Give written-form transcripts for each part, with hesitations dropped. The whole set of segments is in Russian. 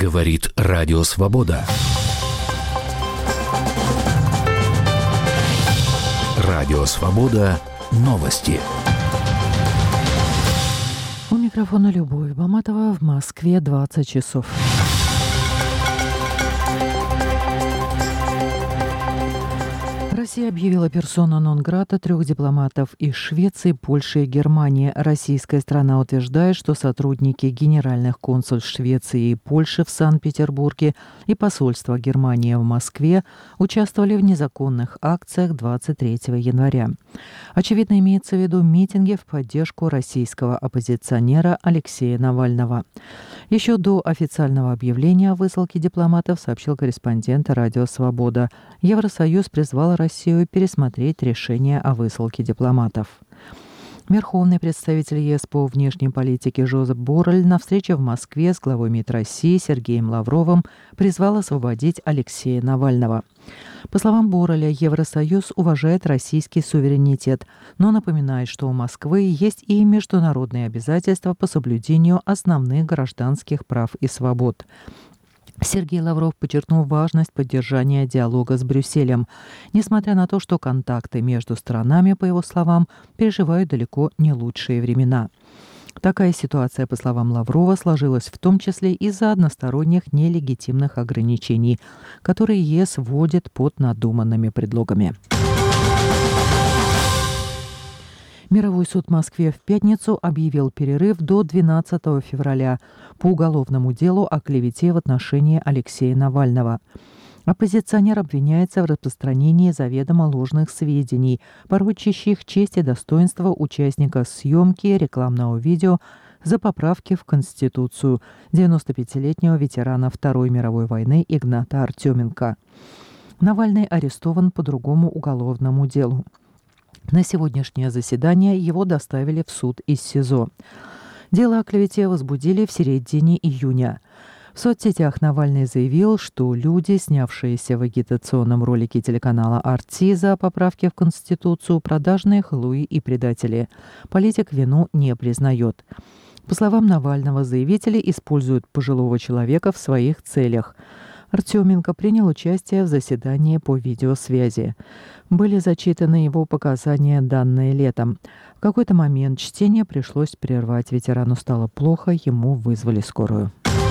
Говорит Радио Свобода. Радио Свобода. Новости. У микрофона Любовь Баматова. В Москве 20 часов. Россия объявила персона нон-грата 3 дипломатов из Швеции, Польши и Германии. Российская сторона утверждает, что сотрудники генеральных консульств Швеции и Польши в Санкт-Петербурге и посольства Германии в Москве участвовали в незаконных акциях 23 января. Очевидно, имеется в виду митинги в поддержку российского оппозиционера Алексея Навального. Еще до официального объявления о высылке дипломатов сообщил корреспондент Радио Свобода. Евросоюз призвал Россию пересмотреть решение о высылке дипломатов. Верховный представитель ЕС по внешней политике Жозеп Боррель на встрече в Москве с главой МИД России Сергеем Лавровым призвал освободить Алексея Навального. По словам Борреля, Евросоюз уважает российский суверенитет, но напоминает, что у Москвы есть и международные обязательства по соблюдению основных гражданских прав и свобод. Сергей Лавров подчеркнул важность поддержания диалога с Брюсселем, несмотря на то, что контакты между сторонами, по его словам, переживают далеко не лучшие времена. Такая ситуация, по словам Лаврова, сложилась в том числе из-за односторонних нелегитимных ограничений, которые ЕС вводит под надуманными предлогами. Мировой суд в Москве в пятницу объявил перерыв до 12 февраля по уголовному делу о клевете в отношении Алексея Навального. Оппозиционер обвиняется в распространении заведомо ложных сведений, порочащих честь и достоинство участника съемки рекламного видео за поправки в Конституцию 95-летнего ветерана Второй мировой войны Игната Артеменко. Навальный арестован по другому уголовному делу. На сегодняшнее заседание его доставили в суд из СИЗО. Дело о клевете возбудили в середине июня. В соцсетях Навальный заявил, что люди, снявшиеся в агитационном ролике телеканала «Арти» за поправки в Конституцию, продажные халуи и предатели. Политик вину не признает. По словам Навального, заявители используют пожилого человека в своих целях. Артеменко принял участие в заседании по видеосвязи. Были зачитаны его показания, данные летом. В какой-то момент чтение пришлось прервать. Ветерану стало плохо, ему вызвали скорую.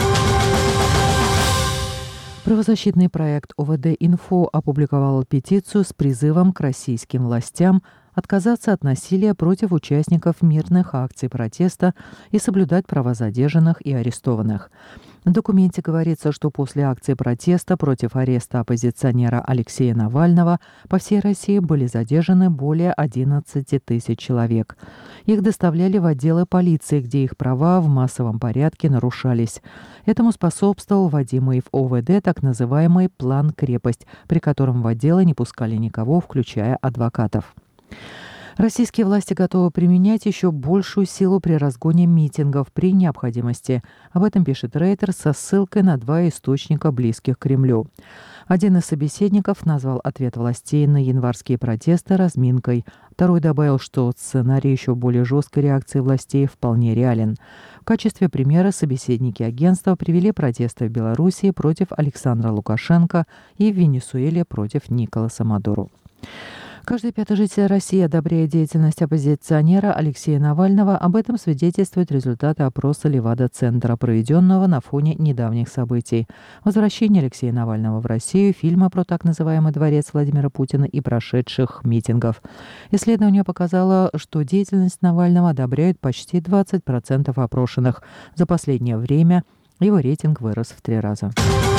Правозащитный проект ОВД-Инфо опубликовал петицию с призывом к российским властям отказаться от насилия против участников мирных акций протеста и соблюдать права задержанных и арестованных. В документе говорится, что после акции протеста против ареста оппозиционера Алексея Навального по всей России были задержаны более 11 тысяч человек. Их доставляли в отделы полиции, где их права в массовом порядке нарушались. Этому способствовал вводимый в ОВД так называемый «План крепость», при котором в отделы не пускали никого, включая адвокатов. Российские власти готовы применять еще большую силу при разгоне митингов при необходимости. Об этом пишет Рейтер со ссылкой на 2 источника, близких к Кремлю. Один из собеседников назвал ответ властей на январские протесты разминкой. Второй добавил, что сценарий еще более жесткой реакции властей вполне реален. В качестве примера собеседники агентства привели протесты в Белоруссии против Александра Лукашенко и в Венесуэле против Николаса Мадуро. Каждый 5-й житель России одобряет деятельность оппозиционера Алексея Навального. Об этом свидетельствуют результаты опроса Левада-центра, проведенного на фоне недавних событий. Возвращение Алексея Навального в Россию, фильма про так называемый дворец Владимира Путина и прошедших митингов. Исследование показало, что деятельность Навального одобряют почти 20% опрошенных. За последнее время его рейтинг вырос в 3 раза.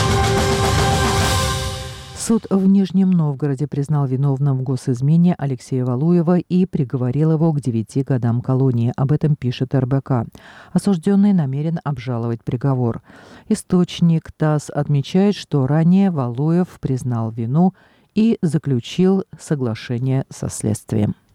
Суд в Нижнем Новгороде признал виновным в госизмене Алексея Валуева и приговорил его к 9 годам колонии. Об этом пишет РБК. Осужденный намерен обжаловать приговор. Источник ТАСС отмечает, что ранее Валуев признал вину и заключил соглашение со следствием.